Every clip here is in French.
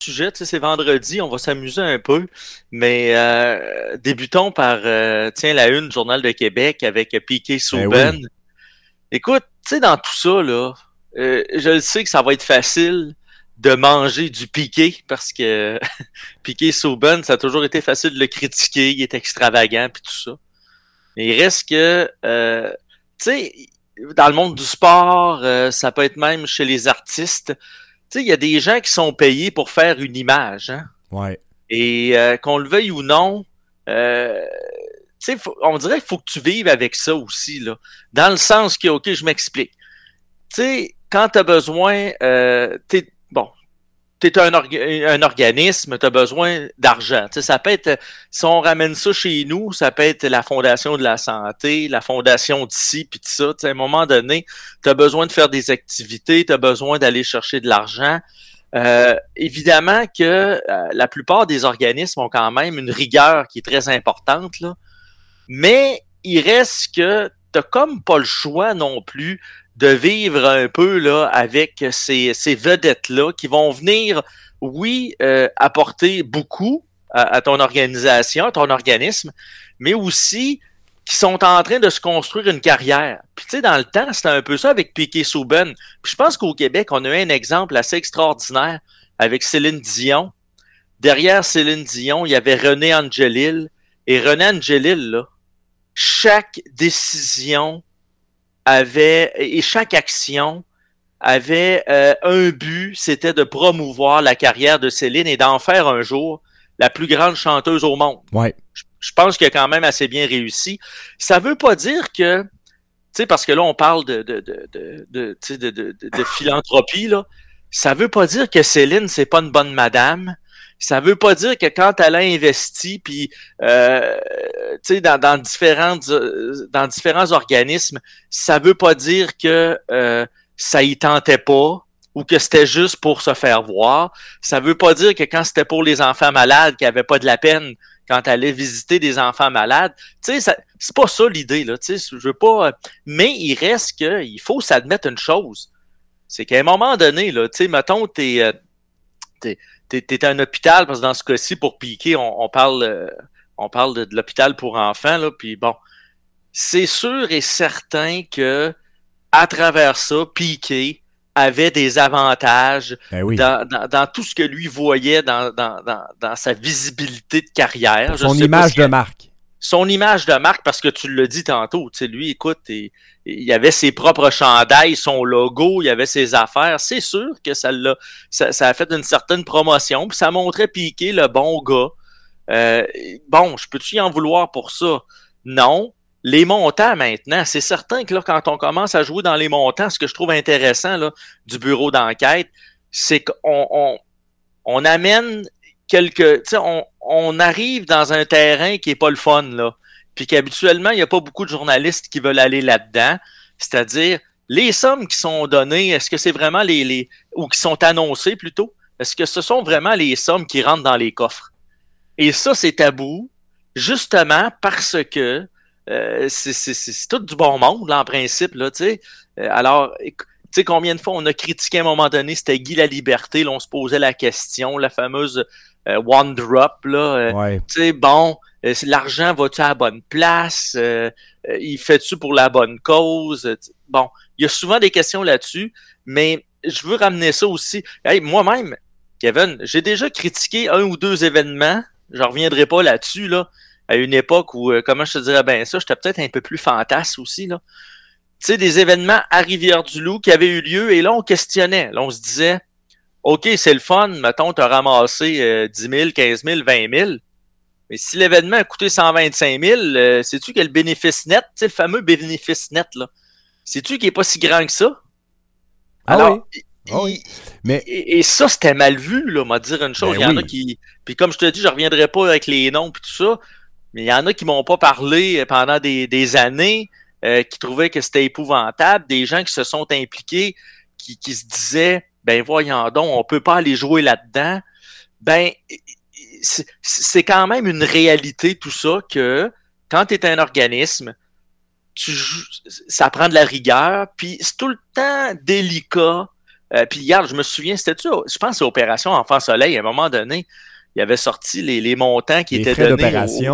sujet, tu sais, c'est vendredi, on va s'amuser un peu, mais débutons par, tiens, la une du Journal de Québec avec Piquet Ben Souben. oui. Écoute, tu sais, dans tout ça, là, je le sais que ça va être facile de manger du Piquet, parce que Piquet Souben, ça a toujours été facile de le critiquer, il est extravagant, puis tout ça. Mais il reste que, tu sais, dans le monde du sport, ça peut être même chez les artistes, tu sais, il y a des gens qui sont payés pour faire une image, hein. Ouais. Et qu'on le veuille ou non, euh, tu sais, on dirait qu'il faut que tu vives avec ça aussi, là. Dans le sens que, OK, je m'explique. Tu sais, quand tu as besoin, bon, t'es un organisme, tu as besoin d'argent. Tu sais, ça peut être, si on ramène ça chez nous, ça peut être la Fondation de la santé, la Fondation d'ici, puis tout ça. Tu sais, à un moment donné, tu as besoin de faire des activités, tu as besoin d'aller chercher de l'argent. Évidemment que la plupart des organismes ont quand même une rigueur qui est très importante, là, mais il reste que t'as comme pas le choix non plus de vivre un peu là avec ces vedettes-là qui vont venir, oui, apporter beaucoup à ton organisation, à ton organisme, mais aussi qui sont en train de se construire une carrière. Puis tu sais, dans le temps, c'était un peu ça avec Piquet Souben. Puis je pense qu'au Québec, on a eu un exemple assez extraordinaire avec Céline Dion. Derrière Céline Dion, il y avait René Angelil. Et René Angelil, là, chaque décision avait et chaque action avait un but, c'était de promouvoir la carrière de Céline et d'en faire un jour la plus grande chanteuse au monde. Ouais. Je pense qu'il a quand même assez bien réussi. Ça veut pas dire que, tu sais, parce que là on parle de philanthropie là, ça veut pas dire que Céline c'est pas une bonne madame. Ça veut pas dire que quand elle a investi, puis tu sais, dans différents organismes, ça veut pas dire que ça y tentait pas ou que c'était juste pour se faire voir. Ça veut pas dire que quand c'était pour les enfants malades, qu'il n'y avait pas de la peine quand elle allait visiter des enfants malades. Tu sais, c'est pas ça l'idée, là. Tu sais, je veux pas. Mais il reste que il faut s'admettre une chose. C'est qu'à un moment donné, là, tu sais, mettons, t'es, t'es à un hôpital, parce que dans ce cas-ci, pour piquer, on parle de l'hôpital pour enfants, là, puis bon, c'est sûr et certain que à travers ça, Piqué avait des avantages Ben oui. dans tout ce que lui voyait dans sa visibilité de carrière. Pour Je son sais pas image si de marque. son image de marque, parce que tu l'as dit tantôt, tu sais, lui, écoute, il avait ses propres chandails, son logo, il avait ses affaires. C'est sûr que ça a fait une certaine promotion, puis ça montrait Piqué, le bon gars. Euh, bon, je peux-tu y en vouloir pour ça? Non. Les montants maintenant, c'est certain que là, quand on commence à jouer dans les montants, ce que je trouve intéressant là, du bureau d'enquête, c'est qu'on amène quelques. Tu sais, on arrive dans un terrain qui est pas le fun, là. Puis qu'habituellement, il n'y a pas beaucoup de journalistes qui veulent aller là-dedans. C'est-à-dire, les sommes qui sont données, est-ce que c'est vraiment ou qui sont annoncées plutôt? Est-ce que ce sont vraiment les sommes qui rentrent dans les coffres? Et ça, c'est tabou, justement parce que c'est tout du bon monde, là, en principe, là, tu sais. Alors, tu sais, combien de fois on a critiqué à un moment donné, c'était Guy Laliberté, là, on se posait la question, la fameuse One Drop, là, Ouais. tu sais, bon, l'argent va-tu à la bonne place? Il fait-tu pour la bonne cause? Bon, il y a souvent des questions là-dessus, mais je veux ramener ça aussi. Hey, moi-même, Kevin, j'ai déjà critiqué un ou deux événements, je reviendrai pas là-dessus, là, à une époque où, comment je te dirais bien ça, j'étais peut-être un peu plus fantasme aussi, là. Tu sais, des événements à Rivière-du-Loup qui avaient eu lieu, et là, on questionnait. Là, on se disait, OK, c'est le fun, mettons, t'as ramassé 10 000, 15 000, 20 000, mais si l'événement a coûté 125 000, sais-tu quel bénéfice net, tu sais, le fameux bénéfice net, là, sais-tu qu'il est pas si grand que ça? Ah oui. Alors, Ah oui. Mais, et ça, c'était mal vu, là, m'a dire une chose. ben Il y en a oui. qui. Puis comme je te dis, je reviendrai pas avec les noms puis tout ça, mais il y en a qui m'ont pas parlé pendant des années, qui trouvaient que c'était épouvantable, des gens qui se sont impliqués, qui se disaient ben voyons donc, on peut pas aller jouer là-dedans. Ben, c'est quand même une réalité tout ça que quand tu es un organisme, ça prend de la rigueur, puis c'est tout le temps délicat Puis regarde, je me souviens, c'était-tu, je pense que c'est Opération Enfant Soleil, à un moment donné, il avait sorti les montants qui étaient donnés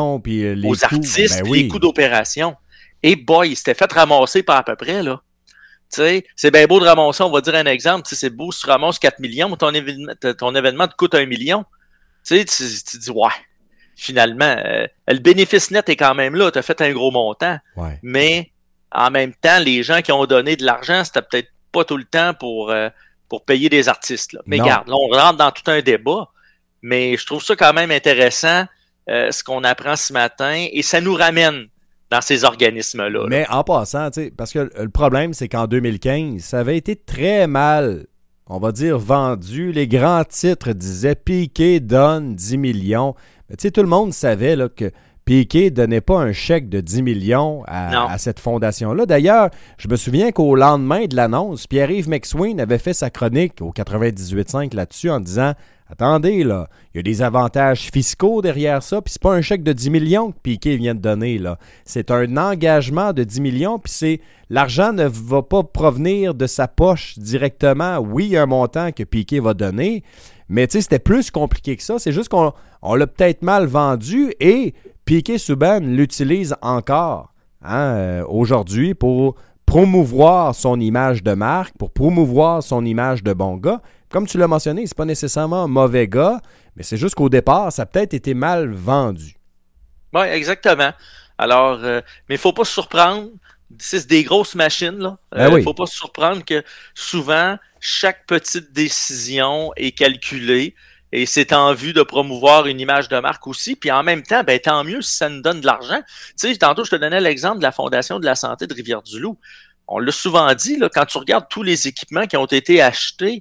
aux artistes, ben oui. les coûts d'opération. Et boy, il s'était fait ramasser par à peu près, là. Tu sais, c'est bien beau de ramasser, on va dire un exemple, tu sais, c'est beau si tu ramasses 4 millions, ton événement te coûte 1 million. Tu sais, tu dis, ouais, finalement, le bénéfice net est quand même là, tu as fait un gros montant. Ouais. Mais en même temps, les gens qui ont donné de l'argent, c'était peut-être pas tout le temps pour payer des artistes. Là. Mais regarde, là, on rentre dans tout un débat, mais je trouve ça quand même intéressant, ce qu'on apprend ce matin, et ça nous ramène dans ces organismes-là. Mais en passant, tu sais, parce que le problème, c'est qu'en 2015, ça avait été très mal, on va dire, vendu. Les grands titres disaient Piqué donne 10 millions. Mais tu sais, tout le monde savait là, que Piqué ne donnait pas un chèque de 10 millions à cette fondation-là. D'ailleurs, je me souviens qu'au lendemain de l'annonce, Pierre-Yves McSween avait fait sa chronique au 98.5 là-dessus en disant « Attendez, là, il y a des avantages fiscaux derrière ça, puis c'est pas un chèque de 10 millions que Piqué vient de donner, là. C'est un engagement de 10 millions, puis l'argent ne va pas provenir de sa poche directement. Oui, il y a un montant que Piqué va donner, mais tu sais, c'était plus compliqué que ça. C'est juste qu'on l'a peut-être mal vendu et Piqué Souban l'utilise encore aujourd'hui pour promouvoir son image de marque, pour promouvoir son image de bon gars. Comme tu l'as mentionné, c'est pas nécessairement un mauvais gars, mais c'est juste qu'au départ, ça a peut-être été mal vendu. Oui, exactement. Alors, mais il ne faut pas se surprendre. C'est des grosses machines, là. Oui. Faut pas se surprendre que souvent, chaque petite décision est calculée et c'est en vue de promouvoir une image de marque aussi. Puis en même temps, ben tant mieux si ça nous donne de l'argent. Tu sais, tantôt, je te donnais l'exemple de la Fondation de la santé de Rivière-du-Loup. On l'a souvent dit, là, quand tu regardes tous les équipements qui ont été achetés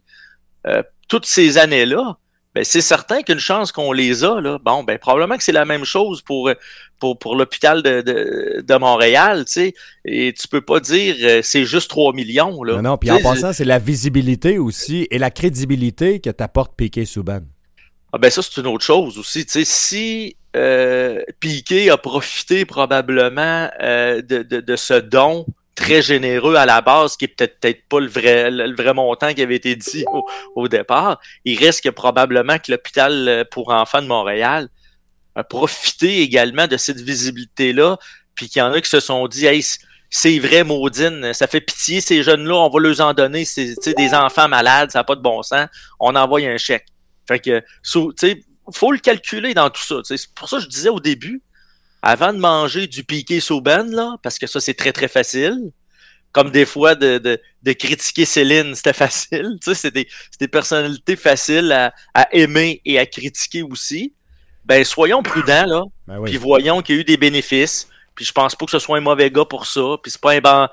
toutes ces années-là, ben c'est certain qu'une chance qu'on les a, là, bon, ben probablement que c'est la même chose pour l'hôpital de Montréal, tu sais, et tu peux pas dire c'est juste 3 millions, là. Non, puis en passant, c'est la visibilité aussi et la crédibilité que t'apporte Piqué Souban. Ah ben ça, c'est une autre chose aussi, tu sais, si Piqué a profité probablement de ce don très généreux à la base, qui est peut-être pas le vrai montant qui avait été dit au départ. Il reste que probablement que l'hôpital pour enfants de Montréal a profité également de cette visibilité-là, puis qu'il y en a qui se sont dit « Hey, c'est vrai, Maudine, ça fait pitié, ces jeunes-là, on va leur en donner, c'est des enfants malades, ça n'a pas de bon sens, on envoie un chèque. » Fait que, tu sais, faut le calculer dans tout ça. C'est pour ça que je disais au début, avant de manger du Piqué Souban, là, parce que ça, c'est très, très facile. Comme des fois, de critiquer Céline, c'était facile. Tu sais, c'est des personnalités faciles à aimer et à critiquer aussi. Ben, soyons prudents, là. Ben oui. Puis voyons qu'il y a eu des bénéfices. Puis je pense pas que ce soit un mauvais gars pour ça. Puis c'est pas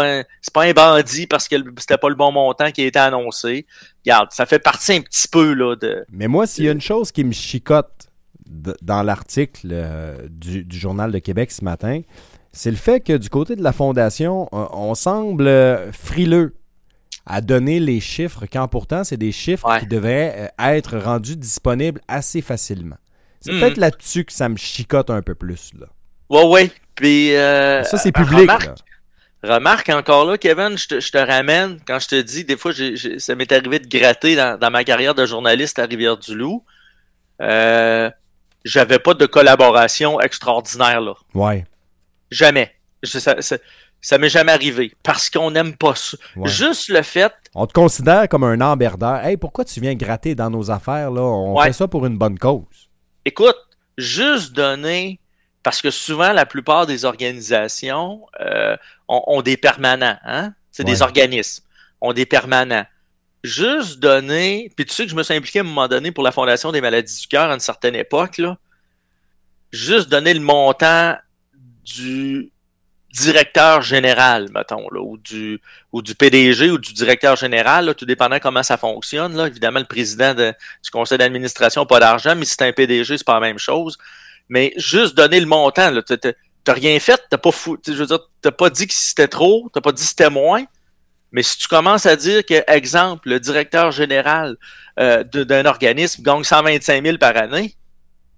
un bandit parce que c'était pas le bon montant qui a été annoncé. Regarde, ça fait partie un petit peu, là, de... Mais moi, s'il y a une chose qui me chicote dans l'article du Journal de Québec ce matin, c'est le fait que du côté de la Fondation, on semble frileux à donner les chiffres, quand pourtant, c'est des chiffres qui devraient être rendus disponibles assez facilement. C'est peut-être là-dessus que ça me chicote un peu plus, là. Ouais. Puis, ça, c'est public, remarque encore là, Kevin, je te ramène, quand je te dis, des fois, ça m'est arrivé de gratter dans ma carrière de journaliste à Rivière-du-Loup. J'avais pas de collaboration extraordinaire, là. Ouais. Jamais. Ça m'est jamais arrivé. Parce qu'on n'aime pas ça. Ouais. Juste le fait... On te considère comme un emberdeur. Hey, pourquoi tu viens gratter dans nos affaires, là? On fait ça pour une bonne cause. Écoute, juste donner... Parce que souvent, la plupart des organisations ont des permanents. Hein? C'est des organismes. Ont des permanents. Juste donner... Puis tu sais que je me suis impliqué à un moment donné pour la Fondation des maladies du cœur à une certaine époque, là. Juste donner le montant du directeur général, mettons, là, ou du PDG ou du directeur général, là, tout dépendant comment ça fonctionne. Là. Évidemment, le président du conseil d'administration n'a pas d'argent, mais si c'est un PDG, c'est pas la même chose. Mais juste donner le montant, là, t'as rien fait, je veux dire, t'as pas dit que c'était trop, t'as pas dit que c'était moins. Mais si tu commences à dire que, exemple, le directeur général d'un organisme gagne 125 000 par année,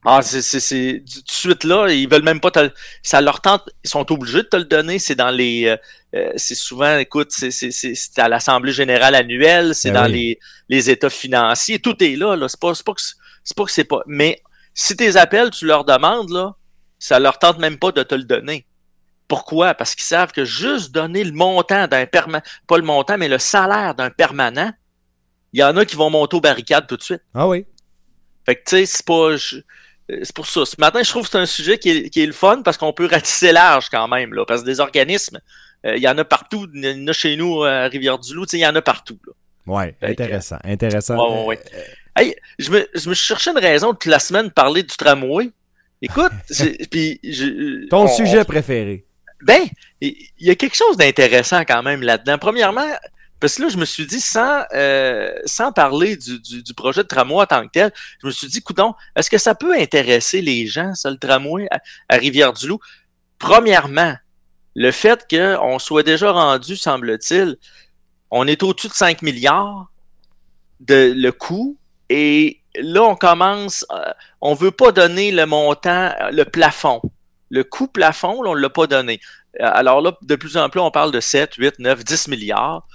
Ah, tout de suite là, ils veulent même pas ça leur tente, ils sont obligés de te le donner, c'est dans c'est souvent, écoute, c'est à l'Assemblée générale annuelle, c'est Ben dans oui. les états financiers, tout est là, c'est pas que c'est pas, mais si tes appels, tu leur demandes, là, ça leur tente même pas de te le donner. Pourquoi? Parce qu'ils savent que juste donner le montant d'un permanent, pas le montant, mais le salaire d'un permanent, il y en a qui vont monter aux barricades tout de suite. Ah oui. Fait que, tu sais, c'est pour ça. Ce matin, je trouve que c'est un sujet qui est le fun parce qu'on peut ratisser large quand même, là. Parce que des organismes, il y en a partout. Il y en a chez nous, à Rivière-du-Loup, tu sais, il y en a partout, là. Ouais, Fait que, intéressant, intéressant. ouais, ouais, ouais. Hey, je me cherchais une raison toute la semaine de parler du tramway. Écoute, puis Ton sujet préféré. ben, il y a quelque chose d'intéressant quand même là-dedans. Premièrement, parce que là, je me suis dit, sans parler du projet de tramway en tant que tel, je me suis dit, coudonc, est-ce que ça peut intéresser les gens, ça, le tramway à Rivière-du-Loup? Premièrement, le fait qu'on soit déjà rendu, semble-t-il, on est au-dessus de 5 milliards de le coût, et là, on commence, on veut pas donner le montant, le plafond. Le coût plafond, là, on ne l'a pas donné. Alors là, de plus en plus, on parle de 7, 8, 9, 10 milliards.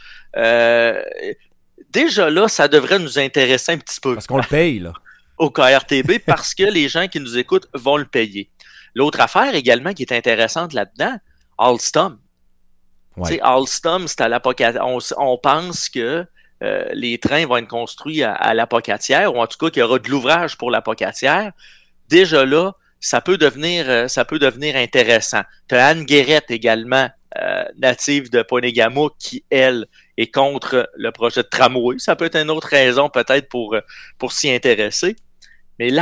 Déjà là, ça devrait nous intéresser un petit peu. Parce qu'on le paye, là. Au KRTB, parce que les gens qui nous écoutent vont le payer. L'autre affaire également qui est intéressante là-dedans, Alstom. Ouais. Tu sais, Alstom, c'est à l'apocatière. On pense que les trains vont être construits à l'apocatière, ou en tout cas qu'il y aura de l'ouvrage pour l'apocatière. Déjà là, ça peut devenir intéressant. Tu as Anne Guérette également, native de Ponegamo, qui, elle, est contre le projet de tramway. Ça peut être une autre raison peut-être pour s'y intéresser. Mais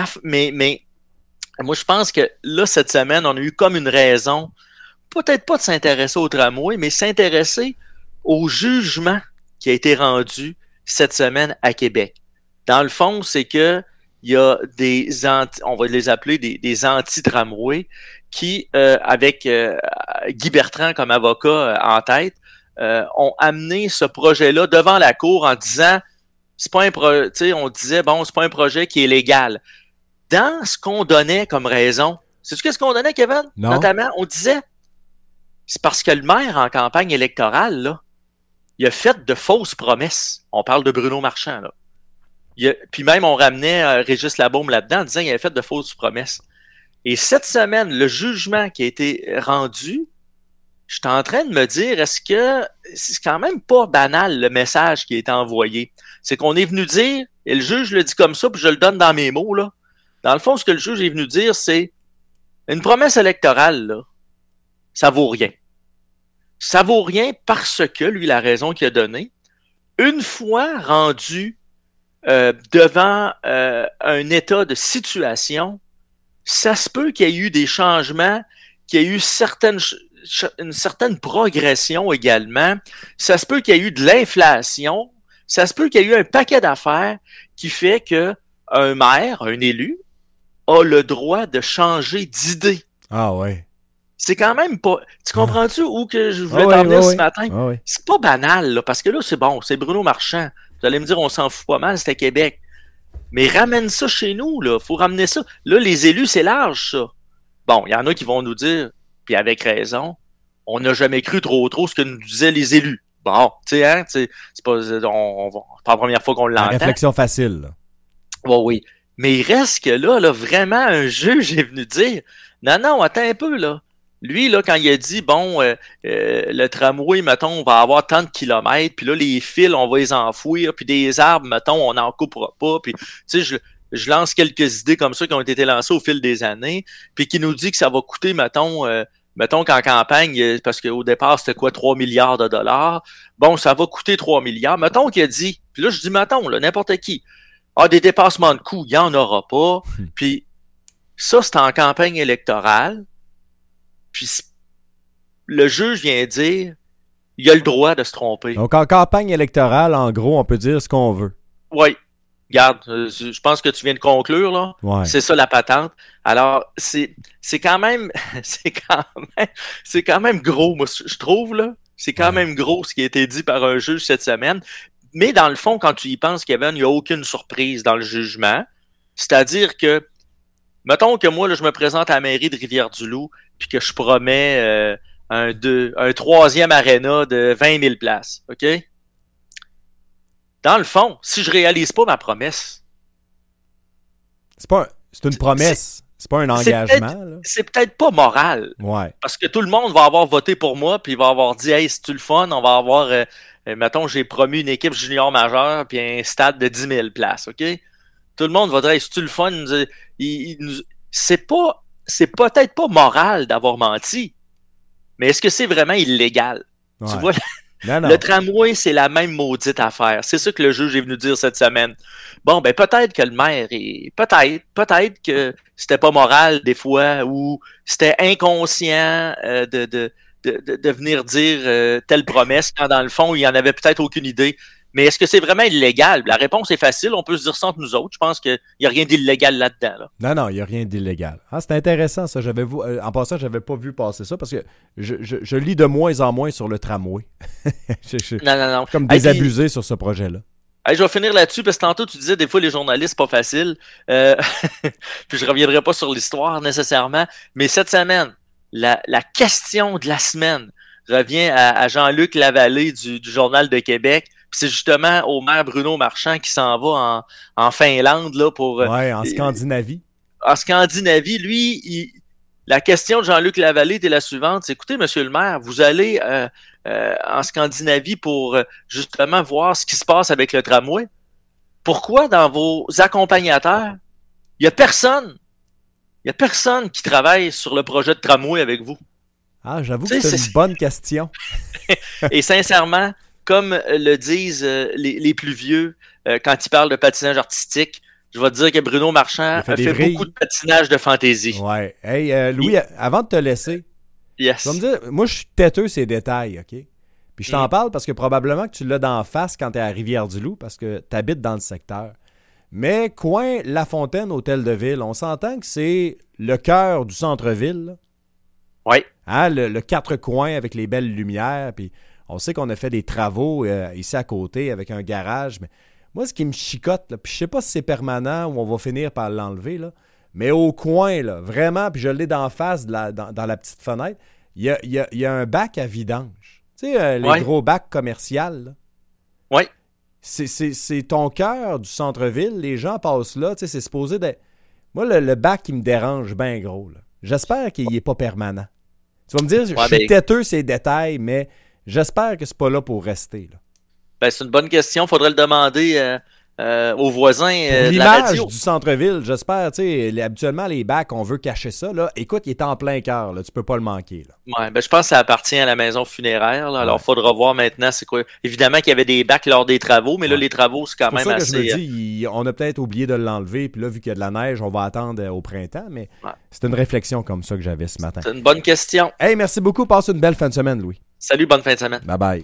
moi, je pense que là, cette semaine, on a eu comme une raison, peut-être pas de s'intéresser au tramway, mais s'intéresser au jugement qui a été rendu cette semaine à Québec. Dans le fond, c'est que il y a on va les appeler des anti-tramway qui, avec Guy Bertrand comme avocat en tête, ont amené ce projet-là devant la cour en disant, c'est pas on disait, bon, c'est pas un projet qui est légal. Dans ce qu'on donnait comme raison, sais-tu qu'est-ce qu'on donnait, Kevin? Non. Notamment, on disait, c'est parce que le maire en campagne électorale, là, il a fait de fausses promesses. On parle de Bruno Marchand, là. Puis même, on ramenait Régis Labaume là-dedans en disant qu'il avait fait de fausses promesses. Et cette semaine, le jugement qui a été rendu, je suis en train de me dire, est-ce que c'est quand même pas banal le message qui a été envoyé? C'est qu'on est venu dire, et le juge le dit comme ça, puis je le donne dans mes mots, là. Dans le fond, ce que le juge est venu dire, c'est une promesse électorale, là, ça vaut rien. Ça vaut rien parce que, lui, la raison qu'il a donnée, une fois rendu devant un état de situation, ça se peut qu'il y ait eu des changements, qu'il y ait eu une certaine progression également, ça se peut qu'il y ait eu de l'inflation, ça se peut qu'il y ait eu un paquet d'affaires qui fait que un maire, un élu, a le droit de changer d'idée. Ah ouais. C'est quand même pas... Tu comprends-tu où que je voulais t'en venir ce matin? C'est pas banal, là, parce que là, c'est bon, c'est Bruno Marchand. Vous allez me dire, on s'en fout pas mal, c'était Québec. Mais ramène ça chez nous, là. Faut ramener ça. Là, les élus, c'est large, ça. Bon, il y en a qui vont nous dire, puis avec raison, on n'a jamais cru trop ce que nous disaient les élus. Bon, tu sais, hein, c'est pas, c'est pas la première fois qu'on l'entend. Réflexion facile, là. Bon, oui. Mais il reste que là, vraiment, un juge est venu dire, non, attends un peu, là. Lui, là, quand il a dit, bon, le tramway, mettons, on va avoir tant de kilomètres, puis là, les fils, on va les enfouir, puis des arbres, mettons, on n'en coupera pas, puis, tu sais, je lance quelques idées comme ça qui ont été lancées au fil des années, puis qui nous dit que ça va coûter, mettons qu'en campagne, parce qu'au départ, c'était quoi, 3 milliards de dollars, bon, ça va coûter 3 milliards, mettons qu'il a dit, puis là, je dis, mettons, là, n'importe qui, des dépassements de coûts, il n'y en aura pas, puis ça, c'est en campagne électorale. Puis le juge vient dire, il a le droit de se tromper. Donc en campagne électorale, en gros, on peut dire ce qu'on veut. Oui. Regarde, je pense que tu viens de conclure, là. Ouais. C'est ça la patente. Alors, c'est quand même c'est quand même gros, moi, je trouve, là. C'est quand même gros ce qui a été dit par un juge cette semaine. Mais dans le fond, quand tu y penses, Kevin, il n'y a aucune surprise dans le jugement. C'est-à-dire que Mettons que moi, là, je me présente à la mairie de Rivière-du-Loup puis que je promets un troisième aréna de 20 000 places, OK? Dans le fond, si je réalise pas ma promesse... C'est une promesse. C'est pas un engagement. C'est peut-être pas moral. Ouais. Parce que tout le monde va avoir voté pour moi, puis il va avoir dit « Hey, c'est-tu le fun? » On va avoir... mettons, j'ai promu une équipe junior majeure puis un stade de 10 000 places, OK? Tout le monde va dire « Hey, c'est-tu le fun? » C'est peut-être pas moral d'avoir menti, mais est-ce que c'est vraiment illégal? Ouais. Tu vois, non. Le tramway, c'est la même maudite affaire. C'est ça que le juge est venu dire cette semaine. Bon, ben peut-être que le maire est... Peut-être que c'était pas moral des fois, ou c'était inconscient de venir dire telle promesse, quand dans le fond, il en avait peut-être aucune idée. Mais est-ce que c'est vraiment illégal? La réponse est facile, on peut se dire ça entre nous autres. Je pense qu'il n'y a rien d'illégal là-dedans. Là. Non, il n'y a rien d'illégal. Ah, c'est intéressant ça. En passant, je n'avais pas vu passer ça parce que je lis de moins en moins sur le tramway. Non. Comme désabusé sur ce projet-là. Hey, je vais finir là-dessus parce que tantôt tu disais des fois les journalistes c'est pas facile. Puis je reviendrai pas sur l'histoire nécessairement. Mais cette semaine, la question de la semaine revient à Jean-Luc Lavallée du Journal de Québec. Puis c'est justement au maire Bruno Marchand qui s'en va en Finlande là pour. Ouais, en Scandinavie. En Scandinavie, lui, la question de Jean-Luc Lavallée était la suivante. C'est, écoutez, monsieur le maire, vous allez en Scandinavie pour justement voir ce qui se passe avec le tramway. Pourquoi dans vos accompagnateurs, il n'y a personne qui travaille sur le projet de tramway avec vous? Ah, j'avoue que c'est une bonne question. Et sincèrement, comme le disent les plus vieux quand ils parlent de patinage artistique, je vais te dire que Bruno Marchand a fait beaucoup de patinage de fantaisie. Ouais. Hey, Louis, avant de te laisser, yes. Tu vas me dire, moi, je suis têteux ces détails, OK? Puis je t'en parle parce que probablement que tu l'as d'en face quand tu es à Rivière-du-Loup parce que tu habites dans le secteur. Mais coin La Fontaine, Hôtel de Ville, on s'entend que c'est le cœur du centre-ville. Oui. Hein, le quatre coins avec les belles lumières. Puis on sait qu'on a fait des travaux ici à côté avec un garage. Mais moi, ce qui me chicote, là, puis je sais pas si c'est permanent ou on va finir par l'enlever, là, mais au coin, là, vraiment, puis je l'ai d'en face dans la petite fenêtre, il y a un bac à vidange. Tu sais, les gros bacs commerciaux. Oui. C'est ton cœur du centre-ville. Les gens passent là. Tu sais, c'est supposé d'être... Moi, le bac, il me dérange bien gros. Là. J'espère qu'il n'est pas permanent. Tu vas me dire, je suis têteux ces détails, mais j'espère que c'est pas là pour rester. Là. Ben, c'est une bonne question. Il faudrait le demander aux voisins de la radio. L'image du centre-ville, j'espère. Habituellement, les bacs, on veut cacher ça. Là. Écoute, il est en plein cœur. Là. Tu peux pas le manquer. Là. Ouais, ben, je pense que ça appartient à la maison funéraire. Là. Alors, il faudra voir maintenant c'est quoi. Évidemment qu'il y avait des bacs lors des travaux, mais là, les travaux, c'est quand même assez... C'est pour ça que je me dis, on a peut-être oublié de l'enlever. Puis là, vu qu'il y a de la neige, on va attendre au printemps. Mais c'est une réflexion comme ça que j'avais ce matin. C'est une bonne question. Hey, merci beaucoup. Passe une belle fin de semaine, Louis. Salut, bonne fin de semaine. Bye-bye.